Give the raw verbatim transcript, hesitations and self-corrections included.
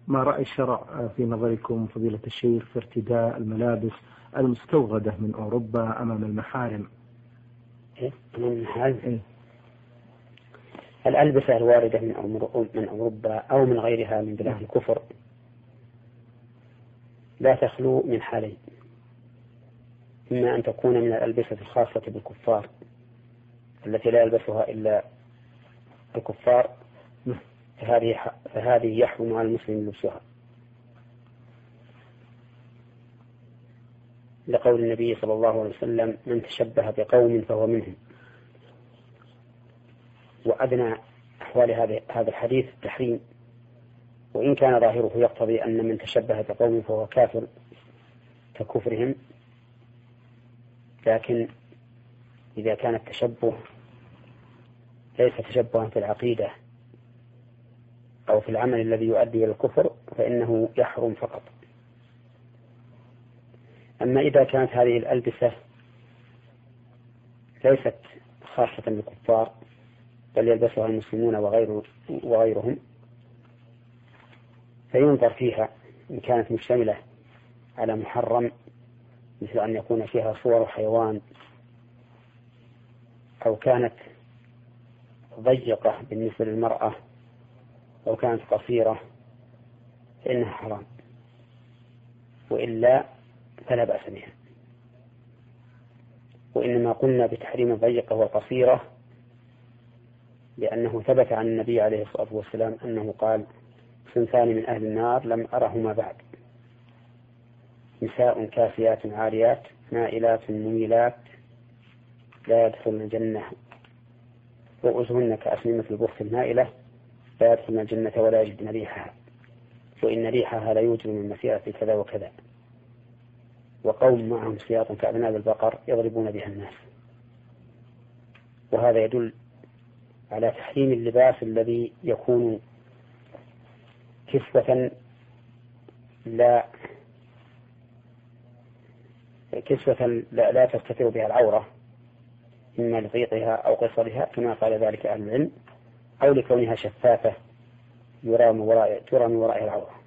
ما رأي الشرع في نظركم فضيلة الشيخ في ارتداء الملابس المستوردة من أوروبا أمام المحارم؟ إيه؟ أمام المحارم؟ إيه؟ الألبسة الواردة من أوروبا أو من غيرها من بلاد الكفر لا تخلو من حالين: إما أن تكون من الألبسة الخاصة بالكفار التي لا يلبسها إلا الكفار، فهذه فهذه يحرم على المسلم لبسها، لقول النبي صلى الله عليه وسلم: من تشبه بقوم فهو منهم. وأدنى أحوال هذا الحديث التحريم، وإن كان ظاهره يقتضي أن من تشبه بقوم فهو كافر ككفرهم، لكن إذا كان التشبه ليس تشبها في العقيدة أو في العمل الذي يؤدي إلى الكفر فإنه يحرم فقط. أما إذا كانت هذه الألبسة ليست خاصة بالكفار بل يلبسها المسلمون وغير وغيرهم، فينظر فيها إن كانت مشتملة على محرم، مثل أن يكون فيها صور حيوان، أو كانت ضيقة بالنسبة للمرأة، أو كانت قصيرة، فإنها حرام، وإلا فلا بأس بها. وإنما قلنا بتحريم الضيقة والقصيرة لأنه ثبت عن النبي عليه الصلاة والسلام أنه قال: صنفان من أهل النار لم أرهما بعد: نساء كاسيات عاريات مائلات مميلات لا يدخلن الجنة رؤوسهن كأسنمة البخت المائلة لا يدخلن الجنة ولا يجدن ريحها وإن ريحها لا يوجد من مسيرة كذا وكذا. وقوم معهم سياط كأذناب البقر يضربون بها الناس. وهذا يدل على تحريم اللباس الذي يكون كسوة لا كسوة لا, لا تستتر بها العورة، إما لضيقها أو قصرها كما قال ذلك أهل العلم، أو لكونها شفافة يرى من وراء ترى من وراء العورة.